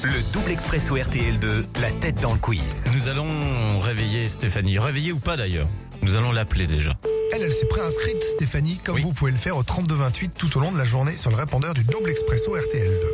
Le double expresso RTL2, la tête dans le quiz. Nous allons réveiller Stéphanie. Réveiller ou pas d'ailleurs. Nous allons l'appeler déjà. Elle s'est préinscrite, Stéphanie, comme Oui. vous pouvez le faire au 3228 tout au long de la journée sur le répondeur du double expresso RTL2.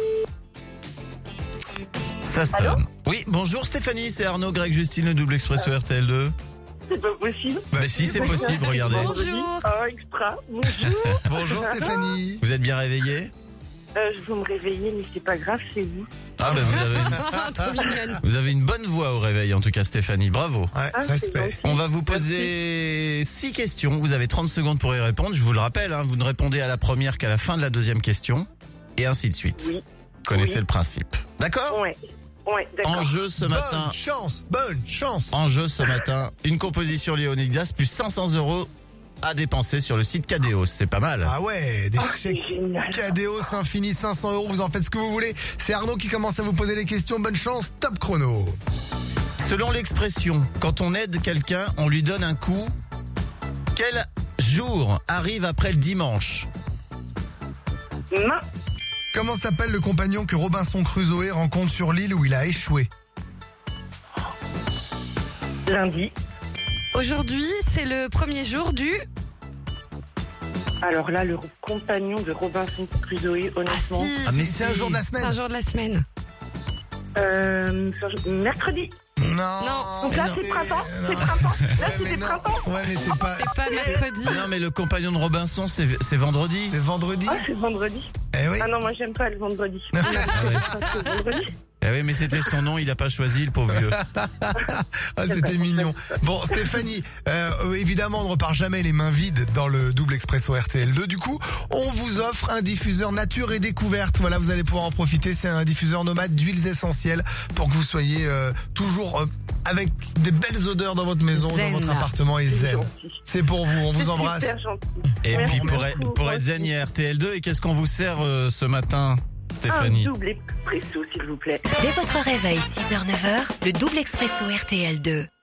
Ça sonne. Oui, bonjour Stéphanie, c'est Arnaud, Greg, Justine, le double expresso RTL2. C'est pas possible. Bah, Mais si, c'est possible, regardez. Bonjour. Oh, extra. Bonjour. Bonjour Stéphanie. Vous êtes bien réveillée? Vous me réveillez, mais c'est pas grave, c'est vous. Ah ben vous avez une bonne voix au réveil en tout cas Stéphanie, bravo. Ouais, Ah, c'est respect. gentil. On va vous poser 6 questions, vous avez 30 secondes pour y répondre. Je vous le rappelle, vous ne répondez à la première qu'à la fin de la deuxième question, et ainsi de suite. Oui. Vous connaissez Oui. le principe. D'accord? Ouais, d'accord. En jeu ce matin, Bonne chance. une composition Léonidas plus 500 € à dépenser sur le site Cadeos, c'est pas mal. Ah ouais, des chèques C'est génial. Cadeos infini 500 €, vous en faites ce que vous voulez. C'est Arnaud qui commence à vous poser les questions. Bonne chance, top chrono. Selon l'expression, quand on aide quelqu'un, on lui donne un coup. Quel jour arrive après le dimanche? Non. Comment s'appelle le compagnon que Robinson Crusoe rencontre sur l'île où il a échoué? Lundi. Aujourd'hui, c'est le premier jour du... Alors là, le compagnon de Robinson Crusoe, honnêtement. Ah mais c'est un jour de la C'est un semaine. jour de la semaine. Mercredi. Non. Donc là, c'est printemps. C'est printemps. Là, Ouais, mais c'était non. printemps. Ouais, mais c'est pas. C'est pas mercredi. Non mais le compagnon de Robinson c'est vendredi. C'est vendredi. Ah, c'est vendredi. Eh oui. Ah non, moi, j'aime pas le vendredi. Ah ouais. C'est vendredi. Eh oui mais c'était son nom, il a pas choisi le pauvre vieux. Ah, c'était mignon. Bon, Stéphanie, évidemment, on ne repart jamais les mains vides dans le double expresso RTL2. Du coup, on vous offre un diffuseur nature et découverte. Voilà, vous allez pouvoir en profiter. C'est un diffuseur nomade d'huiles essentielles pour que vous soyez toujours avec des belles odeurs dans votre maison, Zen. dans votre appartement et zen. gentil. C'est pour vous, on vous C'est embrasse. super gentil. Et Merci puis beaucoup. pour être zen, il y a RTL2. Et qu'est-ce qu'on vous sert ce matin, Un Stéphanie? double expresso, s'il vous plaît. Dès votre réveil, 6h-9h, le double expresso RTL2.